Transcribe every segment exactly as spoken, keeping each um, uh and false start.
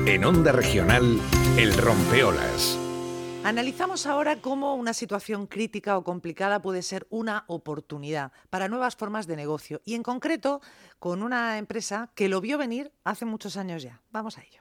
En Onda Regional, El Rompeolas. Analizamos ahora cómo una situación crítica o complicada puede ser una oportunidad para nuevas formas de negocio y en concreto con una empresa que lo vio venir hace muchos años ya. Vamos a ello.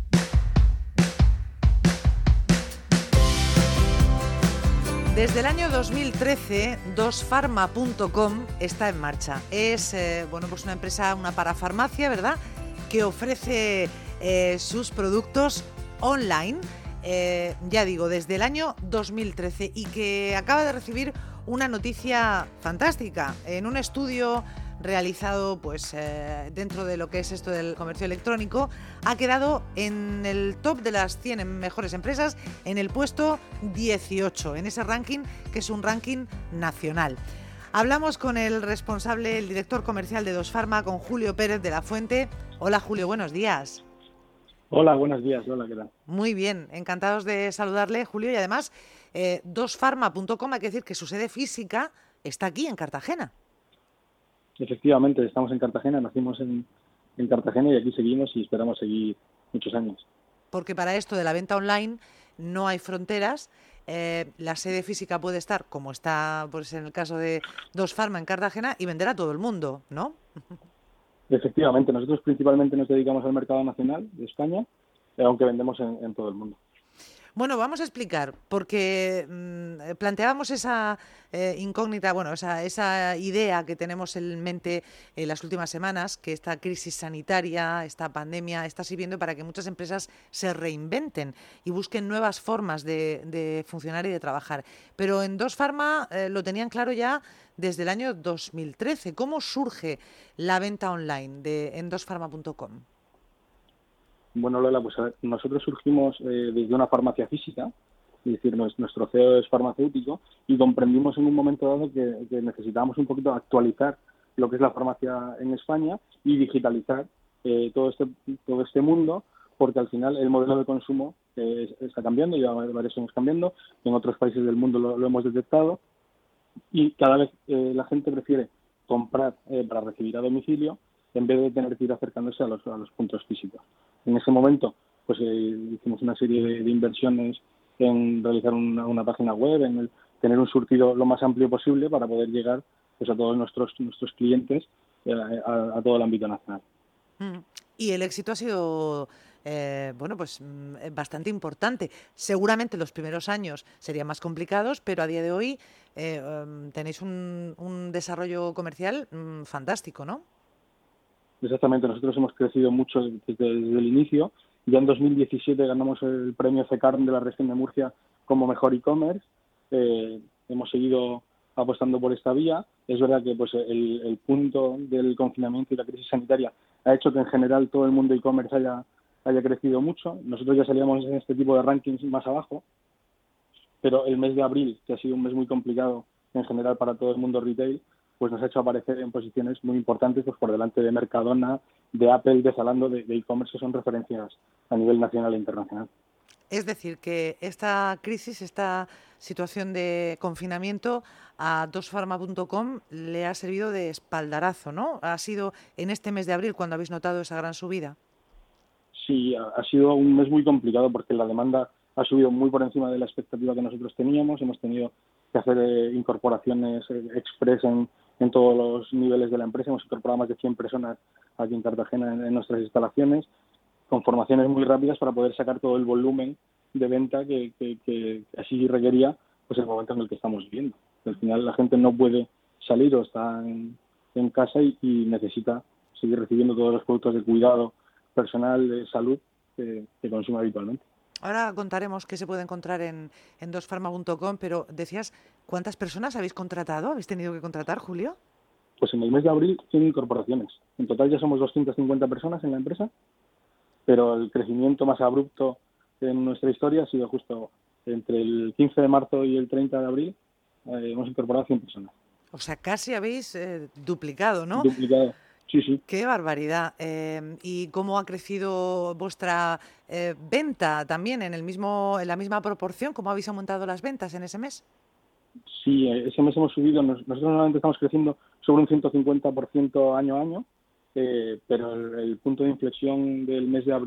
Desde el año dos mil trece, dos farma punto com está en marcha. Es eh, bueno, pues una empresa, una parafarmacia, ¿verdad?, que ofrece eh, sus productos online, eh, ya digo, desde el año dos mil trece y que acaba de recibir una noticia fantástica. En un estudio realizado pues eh, dentro de lo que es esto del comercio electrónico, ha quedado en el top de las cien mejores empresas, en el puesto dieciocho, en ese ranking que es un ranking nacional. Hablamos con el responsable, el director comercial de Dos Farma, con Julio Pérez de la Fuente. Hola Julio, buenos días. Hola, buenos días. Hola, ¿qué tal? Muy bien, encantados de saludarle, Julio, y además eh, dos farma punto com, hay que decir que su sede física está aquí en Cartagena. Efectivamente, estamos en Cartagena, nacimos en, en Cartagena y aquí seguimos y esperamos seguir muchos años. Porque para esto de la venta online no hay fronteras, eh, la sede física puede estar, como está pues en el caso de Dos Farma en Cartagena, y vender a todo el mundo, ¿no? Efectivamente, nosotros principalmente nos dedicamos al mercado nacional de España, aunque vendemos en, en todo el mundo. Bueno, vamos a explicar, porque mmm, planteábamos esa eh, incógnita, bueno, esa, esa idea que tenemos en mente en las últimas semanas, que esta crisis sanitaria, esta pandemia, está sirviendo para que muchas empresas se reinventen y busquen nuevas formas de, de funcionar y de trabajar. Pero en Dos Farma eh, lo tenían claro ya desde el año dos mil trece. ¿Cómo surge la venta online de, en dos farma punto com? Bueno, Lola, pues nosotros surgimos eh, desde una farmacia física, es decir, nuestro C E O es farmacéutico, y comprendimos en un momento dado que, que necesitábamos un poquito actualizar lo que es la farmacia en España y digitalizar eh, todo este todo este mundo, porque al final el modelo de consumo eh, está cambiando, lleva varios años cambiando, en otros países del mundo lo, lo hemos detectado, y cada vez eh, la gente prefiere comprar eh, para recibir a domicilio en vez de tener que ir acercándose a los, a los puntos físicos. En ese momento, pues eh, hicimos una serie de, de inversiones en realizar una, una página web, en el, tener un surtido lo más amplio posible para poder llegar pues a todos nuestros nuestros clientes, eh, a, a todo el ámbito nacional. Mm. Y el éxito ha sido eh, bueno, pues mm, bastante importante. Seguramente los primeros años serían más complicados, pero a día de hoy eh, um, tenéis un, un desarrollo comercial mm, fantástico, ¿no? Exactamente, nosotros hemos crecido mucho desde, desde el inicio. Ya en dos mil diecisiete ganamos el premio C E C A R M de la región de Murcia como mejor e-commerce. Eh, hemos seguido apostando por esta vía. Es verdad que pues el, el punto del confinamiento y la crisis sanitaria ha hecho que en general todo el mundo e-commerce haya, haya crecido mucho. Nosotros ya salíamos en este tipo de rankings más abajo, pero el mes de abril, que ha sido un mes muy complicado en general para todo el mundo retail, pues nos ha hecho aparecer en posiciones muy importantes, pues por delante de Mercadona, de Apple, de Zalando, de e-commerce, que son referencias a nivel nacional e internacional. Es decir, que esta crisis, esta situación de confinamiento a dos farma punto com le ha servido de espaldarazo, ¿no? Ha sido en este mes de abril cuando habéis notado esa gran subida. Sí, ha sido un mes muy complicado porque la demanda ha subido muy por encima de la expectativa que nosotros teníamos. Hemos tenido que hacer eh, incorporaciones eh, express en, en todos los niveles de la empresa. Hemos incorporado más de cien personas aquí en Cartagena en, en nuestras instalaciones, con formaciones muy rápidas para poder sacar todo el volumen de venta que, que, que así requería pues el momento en el que estamos viviendo. Al final la gente no puede salir o está en, en casa y, y necesita seguir recibiendo todos los productos de cuidado personal, de salud que, que consume habitualmente. Ahora contaremos qué se puede encontrar en, en dos farma punto com, pero decías, ¿cuántas personas habéis contratado? ¿Habéis tenido que contratar, Julio? Pues en el mes de abril cien incorporaciones. En total ya somos doscientas cincuenta personas en la empresa, pero el crecimiento más abrupto en nuestra historia ha sido justo entre el quince de marzo y el treinta de abril. Eh, hemos incorporado cien personas. O sea, casi habéis eh, duplicado, ¿no? Duplicado, sí, sí. ¡Qué barbaridad! Eh, ¿Y cómo ha crecido vuestra eh, venta también en el mismo, en la misma proporción? ¿Cómo habéis aumentado las ventas en ese mes? Sí, ese mes hemos subido. Nosotros normalmente estamos creciendo sobre un ciento cincuenta por ciento año a año, eh, pero el, el punto de inflexión del mes de abril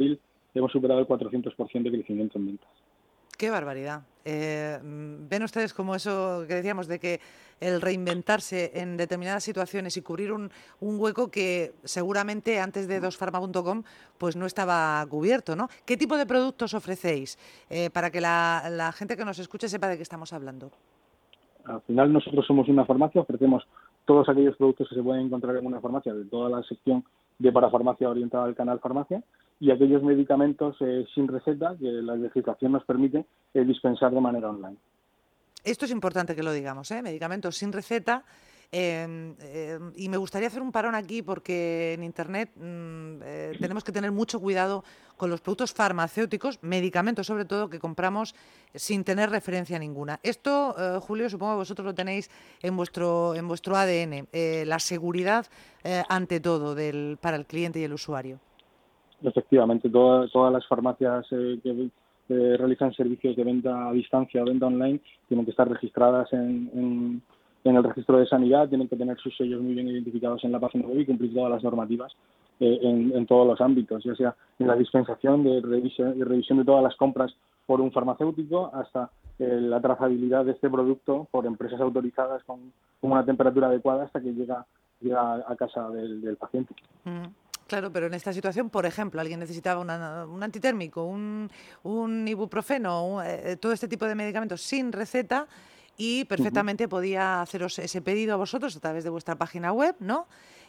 hemos superado el cuatrocientos por ciento de crecimiento en ventas. Qué barbaridad. Eh, ¿Ven ustedes como eso que decíamos de que el reinventarse en determinadas situaciones y cubrir un, un hueco que seguramente antes de dos farma punto com pues no estaba cubierto, ¿no? ¿Qué tipo de productos ofrecéis eh, para que la, la gente que nos escuche sepa de qué estamos hablando? Al final nosotros somos una farmacia, ofrecemos todos aquellos productos que se pueden encontrar en una farmacia, de toda la sección de parafarmacia orientada al canal farmacia, y aquellos medicamentos eh, sin receta que la legislación nos permite eh, dispensar de manera online. Esto es importante que lo digamos, ¿eh? Medicamentos sin receta. Eh, eh, y me gustaría hacer un parón aquí porque en Internet mmm, eh, tenemos que tener mucho cuidado con los productos farmacéuticos, medicamentos sobre todo, que compramos sin tener referencia ninguna. Esto, eh, Julio, supongo que vosotros lo tenéis en vuestro, en vuestro A D N, eh, la seguridad eh, ante todo del, para el cliente y el usuario. Efectivamente, toda, todas las farmacias eh, que eh, realizan servicios de venta a distancia o venta online tienen que estar registradas en, en, en el registro de sanidad, tienen que tener sus sellos muy bien identificados en la página web y cumplir todas las normativas eh, en, en todos los ámbitos, ya sea en la dispensación, de revisión, de revisión de todas las compras por un farmacéutico, hasta eh, la trazabilidad de este producto por empresas autorizadas con, con una temperatura adecuada hasta que llega, llega a casa del, del paciente. Mm. Claro, pero en esta situación, por ejemplo, alguien necesitaba una, un antitérmico, un, un ibuprofeno, un, eh, todo este tipo de medicamentos sin receta y perfectamente uh-huh. podía haceros ese pedido a vosotros a través de vuestra página web, ¿no?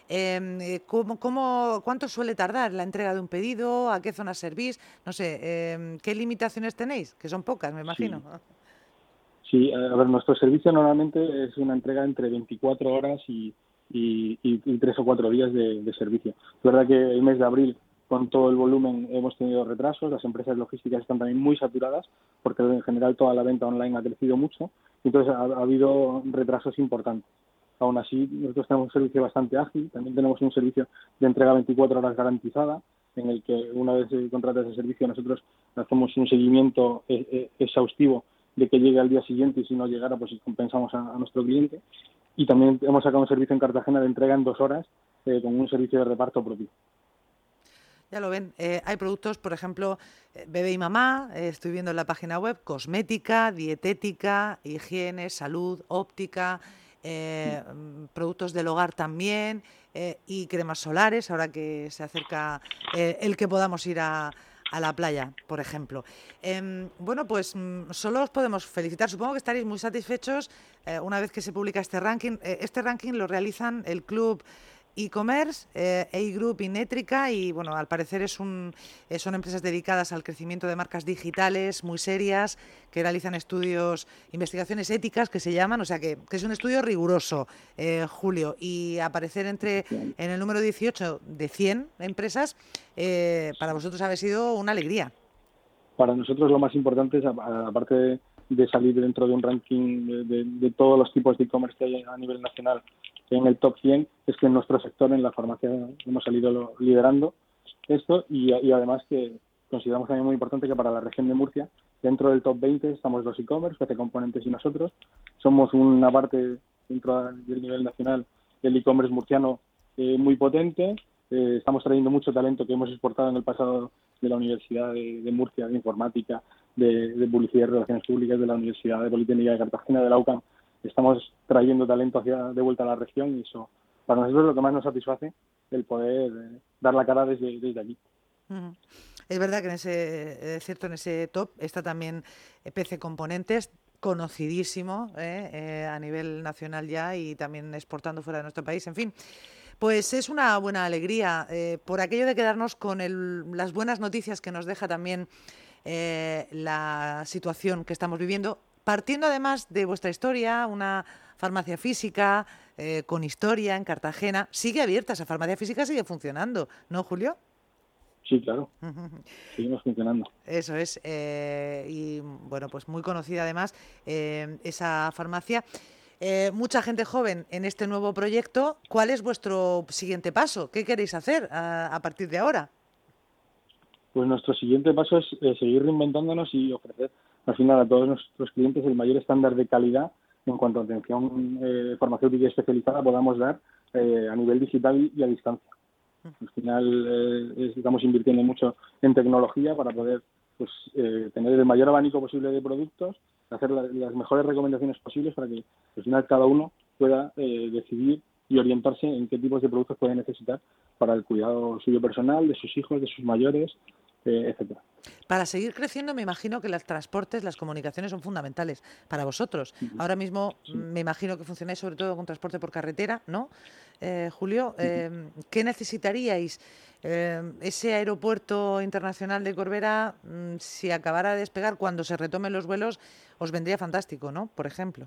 Eh, ¿cómo, cómo, ¿Cuánto suele tardar la entrega de un pedido? ¿A qué zona servís? No sé, eh, ¿qué limitaciones tenéis? Que son pocas, me imagino. Sí. Sí, a ver, nuestro servicio normalmente es una entrega entre veinticuatro horas y Y, y, y tres o cuatro días de, de servicio. Es verdad que el mes de abril, con todo el volumen, hemos tenido retrasos. Las empresas logísticas están también muy saturadas porque en general toda la venta online ha crecido mucho. Entonces ha, ha habido retrasos importantes. Aún así, nosotros tenemos un servicio bastante ágil. También tenemos un servicio de entrega veinticuatro horas garantizada, en el que una vez se contrata ese servicio nosotros hacemos un seguimiento eh, eh, exhaustivo de que llegue al día siguiente y si no llegara pues compensamos a, a nuestro cliente. Y también hemos sacado un servicio en Cartagena de entrega en dos horas eh, con un servicio de reparto propio. Ya lo ven, eh, hay productos, por ejemplo, eh, bebé y mamá, eh, estoy viendo en la página web, cosmética, dietética, higiene, salud, óptica, eh, sí. productos del hogar también eh, y cremas solares, ahora que se acerca eh, el que podamos ir a... a la playa, por ejemplo. Eh, bueno, pues solo os podemos felicitar. Supongo que estaréis muy satisfechos eh, una vez que se publica este ranking. Eh, este ranking lo realizan el Club E-Commerce, eh, A-Group y Nétrica y, bueno, al parecer es un, eh, son empresas dedicadas al crecimiento de marcas digitales muy serias que realizan estudios, investigaciones éticas que se llaman, o sea que, que es un estudio riguroso, eh, Julio, y aparecer entre en el número dieciocho de cien empresas, eh, para vosotros ha sido una alegría. Para nosotros lo más importante es, aparte de, de salir dentro de un ranking de, de, de todos los tipos de e-commerce que hay a nivel nacional en el top cien, es que en nuestro sector, en la farmacia, hemos salido liderando esto y, y además que consideramos también muy importante que para la región de Murcia, dentro del top veinte estamos los e-commerce, P C Componentes y nosotros. Somos una parte dentro del nivel nacional del e-commerce murciano eh, muy potente. Eh, estamos trayendo mucho talento que hemos exportado en el pasado de la Universidad de, de Murcia, de Informática, de, de Publicidad y Relaciones Públicas, de la Universidad de Politécnica de Cartagena, de la U C A M. Estamos trayendo talento hacia, de vuelta a la región y eso para nosotros es lo que más nos satisface, el poder eh, dar la cara desde, desde aquí. Uh-huh. Es verdad que en ese, es cierto, en ese top está también P C Componentes, conocidísimo eh, eh, a nivel nacional ya y también exportando fuera de nuestro país, en fin. Pues es una buena alegría eh, por aquello de quedarnos con el, las buenas noticias que nos deja también eh, la situación que estamos viviendo, partiendo además de vuestra historia, una farmacia física eh, con historia en Cartagena. Sigue abierta, esa farmacia física sigue funcionando, ¿no, Julio? Sí, claro. Seguimos funcionando. Eso es. Eh, y bueno, pues muy conocida además eh, esa farmacia. Eh, mucha gente joven en este nuevo proyecto. ¿Cuál es vuestro siguiente paso? ¿Qué queréis hacer a, a partir de ahora? Pues nuestro siguiente paso es eh, seguir reinventándonos y ofrecer al final a todos nuestros clientes el mayor estándar de calidad en cuanto a atención eh, farmacéutica especializada podamos dar eh, a nivel digital y a distancia. Al final eh, estamos invirtiendo mucho en tecnología para poder pues eh, tener el mayor abanico posible de productos, hacer la, las mejores recomendaciones posibles para que al final cada uno pueda eh, decidir y orientarse en qué tipos de productos puede necesitar para el cuidado suyo personal, de sus hijos, de sus mayores, eh, etcétera. Para seguir creciendo, me imagino que los transportes, las comunicaciones son fundamentales para vosotros. Uh-huh. Ahora mismo sí. me imagino que funcionáis sobre todo con transporte por carretera, ¿no? Eh, Julio, eh, uh-huh. ¿qué necesitaríais? Eh, ese aeropuerto internacional de Corbera, mmm, si acabara de despegar, cuando se retomen los vuelos, os vendría fantástico, ¿no? Por ejemplo.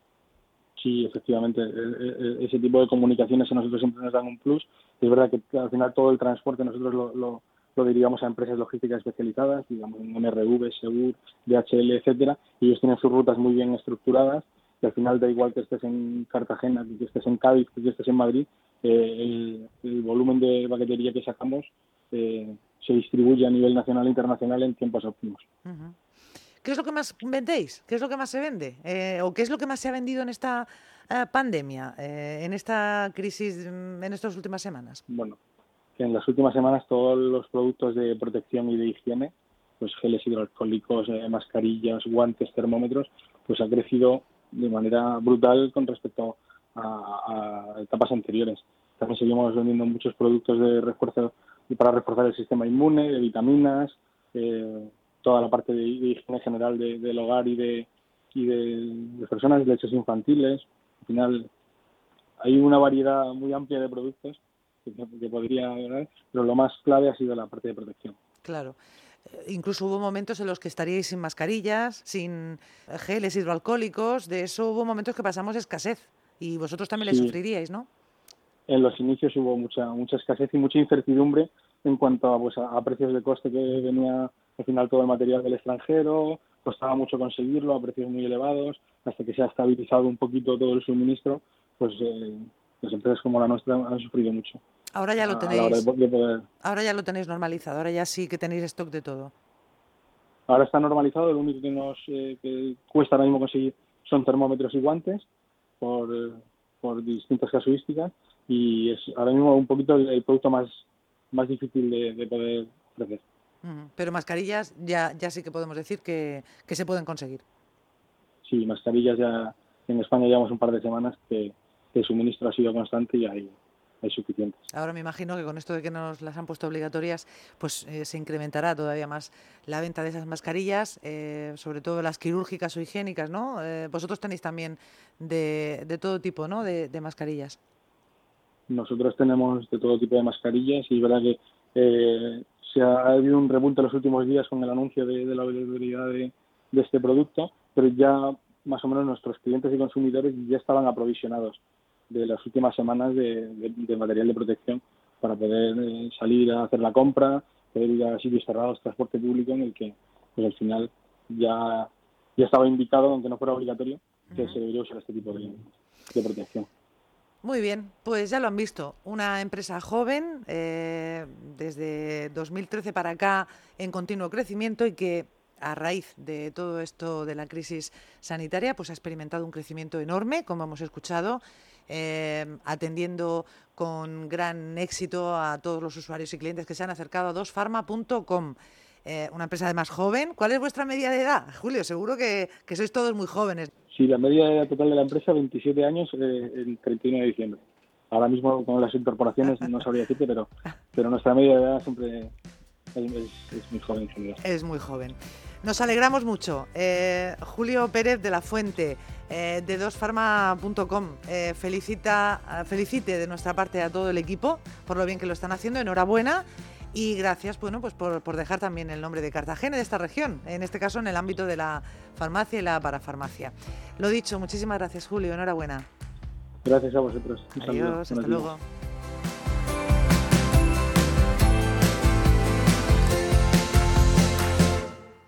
Sí, efectivamente. Ese tipo de comunicaciones a nosotros siempre nos dan un plus. Es verdad que al final todo el transporte nosotros lo... lo lo derivamos a empresas logísticas especializadas, digamos M R V, Segur, D H L, etcétera, y ellos tienen sus rutas muy bien estructuradas, y al final da igual que estés en Cartagena, que estés en Cádiz, que estés en Madrid, eh, el, el volumen de paquetería que sacamos eh, se distribuye a nivel nacional e internacional en tiempos óptimos. Uh-huh. ¿Qué es lo que más vendéis? ¿Qué es lo que más se vende? Eh, ¿O qué es lo que más se ha vendido en esta uh, pandemia, eh, en esta crisis, en estas últimas semanas? Bueno, que en las últimas semanas todos los productos de protección y de higiene, pues geles hidroalcohólicos, eh, mascarillas, guantes, termómetros, pues ha crecido de manera brutal con respecto a, a etapas anteriores. También seguimos vendiendo muchos productos de refuerzo para reforzar el sistema inmune, de vitaminas, eh, toda la parte de, de higiene general de, del hogar y de y de, de personas, leches infantiles. Al final hay una variedad muy amplia de productos que podría ganar, pero lo más clave ha sido la parte de protección. Claro. Incluso hubo momentos en los que estaríais sin mascarillas, sin geles hidroalcohólicos, de eso hubo momentos que pasamos escasez y vosotros también sí. le sufriríais, ¿no? En los inicios hubo mucha mucha escasez y mucha incertidumbre en cuanto a, pues, a, a precios de coste, que venía al final todo el material del extranjero, costaba mucho conseguirlo a precios muy elevados, hasta que se ha estabilizado un poquito todo el suministro, pues eh, las empresas como la nuestra han sufrido mucho. Ahora ya lo tenéis. De poder... Ahora ya lo tenéis normalizado. Ahora ya sí que tenéis stock de todo. Ahora está normalizado. Lo único que nos eh, que cuesta ahora mismo conseguir son termómetros y guantes por, eh, por distintas casuísticas, y es ahora mismo un poquito el, el producto más más difícil de, de poder ofrecer. Uh-huh. Pero mascarillas ya ya sí que podemos decir que, que se pueden conseguir. Sí, mascarillas ya en España llevamos un par de semanas que, que el suministro ha sido constante y hay hay suficientes. Ahora me imagino que con esto de que nos las han puesto obligatorias, pues eh, se incrementará todavía más la venta de esas mascarillas, eh, sobre todo las quirúrgicas o higiénicas, ¿no? Eh, vosotros tenéis también de, de todo tipo, ¿no? De, de mascarillas. Nosotros tenemos de todo tipo de mascarillas y es verdad que eh, se ha, ha habido un repunte en los últimos días con el anuncio de, de la obligatoriedad de, de este producto, pero ya más o menos nuestros clientes y consumidores ya estaban aprovisionados de las últimas semanas de, de, de material de protección para poder eh, salir a hacer la compra, poder ir a sitios cerrados, transporte público, en el que pues al final ya, ya estaba indicado, aunque no fuera obligatorio, que uh-huh. se debería usar este tipo de, de protección. Muy bien, pues ya lo han visto, una empresa joven, eh, desde dos mil trece para acá en continuo crecimiento y que a raíz de todo esto de la crisis sanitaria pues ha experimentado un crecimiento enorme, como hemos escuchado, eh, atendiendo con gran éxito a todos los usuarios y clientes que se han acercado a dos farma punto com. Eh, una empresa además joven. ¿Cuál es vuestra media de edad, Julio? Seguro que, que sois todos muy jóvenes. Sí, la media de edad total de la empresa, veintisiete años, eh, el treinta y uno de diciembre. Ahora mismo con las incorporaciones no sabría decirte, pero, pero nuestra media de edad siempre es, es, es muy joven en general. Es muy joven. Nos alegramos mucho. Eh, Julio Pérez de la Fuente, eh, de dos farma punto com, eh, felicita, felicite de nuestra parte a todo el equipo por lo bien que lo están haciendo. Enhorabuena. Y gracias, bueno, pues por, por dejar también el nombre de Cartagena y de esta región, en este caso en el ámbito de la farmacia y la parafarmacia. Lo dicho, muchísimas gracias, Julio, enhorabuena. Gracias a vosotros. Un Adiós, saludo. Hasta luego.